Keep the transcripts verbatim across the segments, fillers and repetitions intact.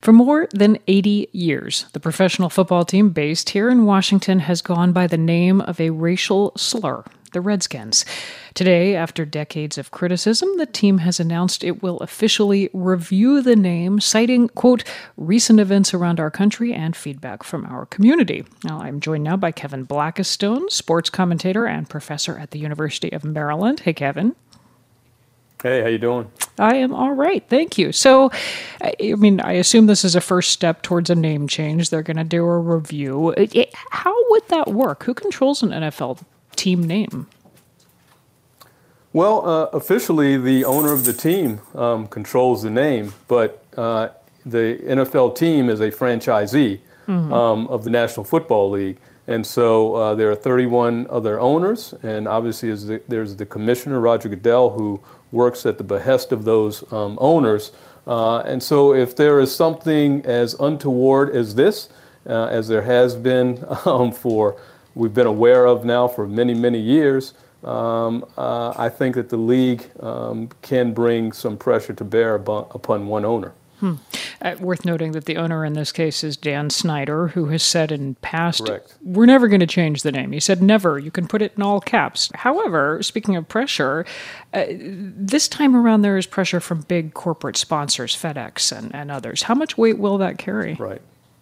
For more than eighty years, the professional football team based here in Washington has gone by the name of a racial slur, the Redskins. Today, after decades of criticism, the team has announced it will officially review the name, citing, quote, recent events around our country and feedback from our community. Now, I'm joined now by Kevin Blackistone, sports commentator and professor at the University of Maryland. Hey, Kevin. Hey, how you doing? I am all right, thank you. So, I mean, I assume this is a first step towards a name change. They're going to do a review. How would that work? Who controls an N F L team name? Well, uh, officially, the owner of the team um, controls the name, but uh, the N F L team is a franchisee mm-hmm. um, of the National Football League. And so uh, there are thirty-one other owners, and obviously the, there's the commissioner, Roger Goodell, who works at the behest of those um, owners. Uh, and so if there is something as untoward as this, uh, as there has been um, for, we've been aware of now for many, many years, um, uh, I think that the league um, can bring some pressure to bear upon one owner. Hmm. Uh, worth noting that the owner in this case is Dan Snyder, who has said in past, Correct. We're never going to change the name. He said never. You can put it in all caps. However, speaking of pressure, uh, this time around there is pressure from big corporate sponsors, FedEx and, and others. How much weight will that carry? Right.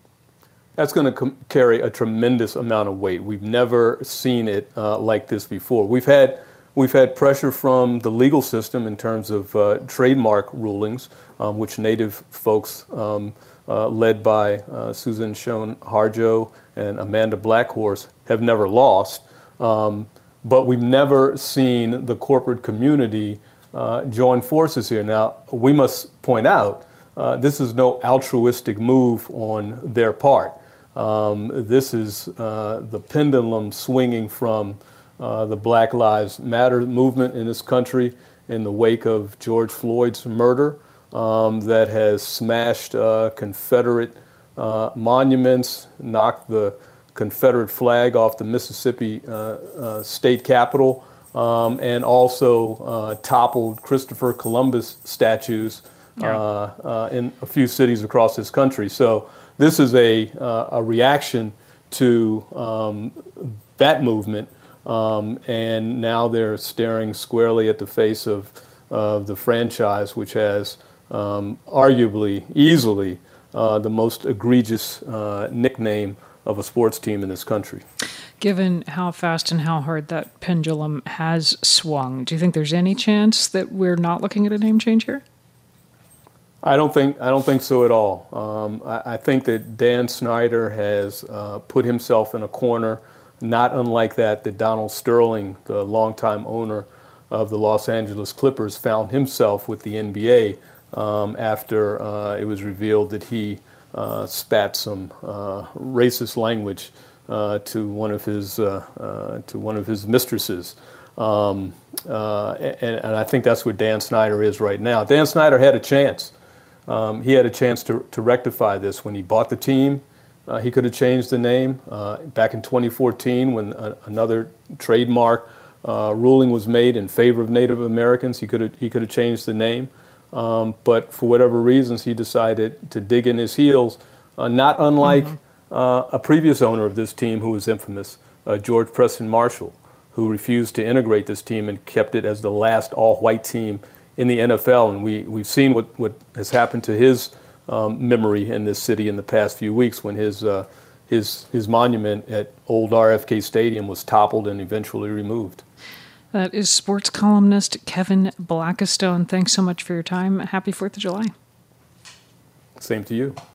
That's going to com- carry a tremendous amount of weight. We've never seen it uh, like this before. We've had We've had pressure from the legal system in terms of uh, trademark rulings, um, which Native folks, um, uh, led by uh, Susan Schoen Harjo and Amanda Blackhorse, have never lost. Um, but we've never seen the corporate community uh, join forces here. Now, we must point out, uh, this is no altruistic move on their part. Um, this is uh, the pendulum swinging from Uh, the Black Lives Matter movement in this country in the wake of George Floyd's murder um, that has smashed uh, Confederate uh, monuments, knocked the Confederate flag off the Mississippi uh, uh, state capitol, um, and also uh, toppled Christopher Columbus statues uh, uh, in a few cities across this country. So this is a, uh, a reaction to um, that movement. Um, and now they're staring squarely at the face of uh, the franchise, which has um, arguably, easily, uh, the most egregious uh, nickname of a sports team in this country. Given how fast and how hard that pendulum has swung, do you think there's any chance that we're not looking at a name change here? I don't think I don't think so at all. Um, I, I think that Dan Snyder has uh, put himself in a corner, not unlike that that Donald Sterling, the longtime owner of the Los Angeles Clippers, found himself with the N B A um, after uh, it was revealed that he uh, spat some uh, racist language uh, to one of his uh, uh, to one of his mistresses, um, uh, and, and I think that's where Dan Snyder is right now. Dan Snyder had a chance. Um, he had a chance to to rectify this when he bought the team. Uh, he could have changed the name. Uh, back in twenty fourteen, when a, another trademark uh, ruling was made in favor of Native Americans, he could have he could have changed the name. Um, but for whatever reasons, he decided to dig in his heels, uh, not unlike mm-hmm. uh, a previous owner of this team who was infamous, uh, George Preston Marshall, who refused to integrate this team and kept it as the last all-white team in the N F L. And we, we've seen what, what has happened to his Um, memory in this city in the past few weeks when his uh, his his monument at old R F K Stadium was toppled and eventually removed. That is sports columnist Kevin Blackistone. Thanks so much for your time. Happy fourth of July. Same to you.